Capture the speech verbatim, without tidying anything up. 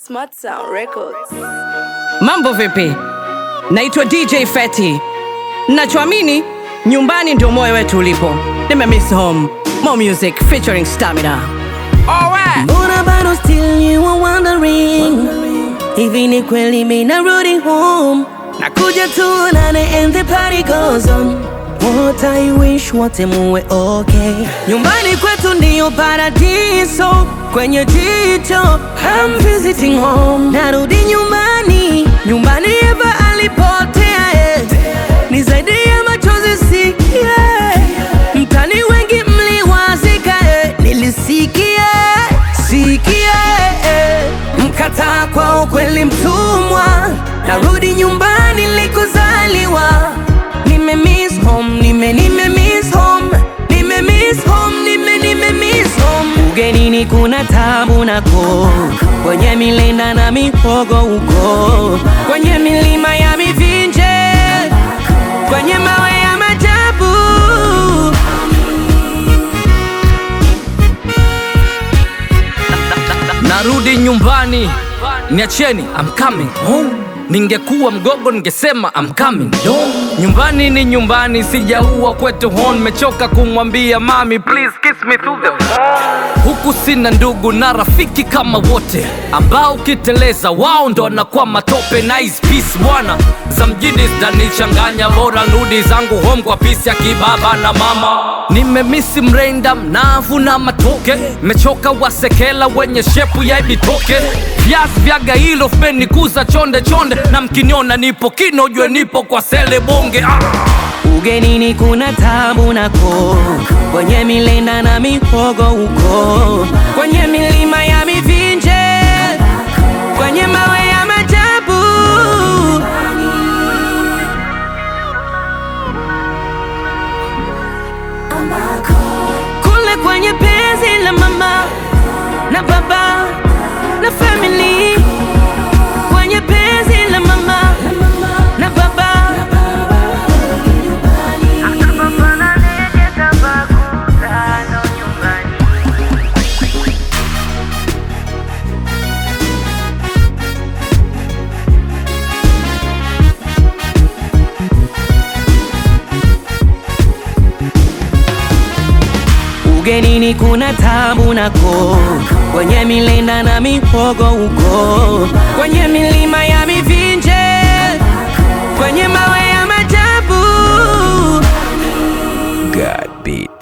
Smart Sound Records. Mambo vipi? Naitwa D J Fetty. Nachoamini nyumbani ndio moyo wetu ulipo. Nime miss home. More music featuring Stamina. Alright. Mbona bado still you are wondering, hivi ni kweli mimi narudi home? Nakuja tuonane and the party goes on. What I wish wote muwe okay. Nyumbani kwetu ndio paradiso, kwenye jicho I'm visiting home. Narudi nyumbani, nyumbani Eva alipotea eh. Ni zaidi ya machozi sikia, mtani wengi mliwazika eh. Nilisikia, sikia eh. Mkataa kwa ukweli mtumwa. Narudi nyumbani nilikozaliwa. Nime miss home, nime nime miss home, nime miss home, nime nime miss home. Ugenini kuna tabu nako, kwenye milenda na mihogo huko, kwenye milima ya mivinje, kwenye mawe ya majabu. Narudi nyumbani, niacheni, I'm coming home. Ningekuwa mgogo ningesema I'm coming home. Nyumbani ni nyumbani, sijaua kwetu home. Mechoka kumwambia mami please kiss me through the phone. Huku sina ndugu na rafiki kama wote, ambao kiteleza wao ndo wanakuwa matope. Nice peace bwana, za mjini zitanichanganya. Bora nudi zangu home kwa peace ya kibaba na mama. Nimemisi mrenda mnavu na matoke, mechoka wasekela wenye shepu ya ibitoke. Viazi vya gailo fmenikuza chonde chonde, na mkiniona nipo kino jue nipo kwa sele bonge ah. Ugenini kuna tabu nako, kwenye milenda na mihogo huko, kwenye milima ya mivinje, kwenye mawe ya majabu. Kule kwenye penzi la mama na baba na family, kwenye penzi la mama na baba. Ugenini kuna tabu nako, kwenye milenda na mihogo huko, kwenye milima ya mivinje, kwenye mawe ya majabu. God beat.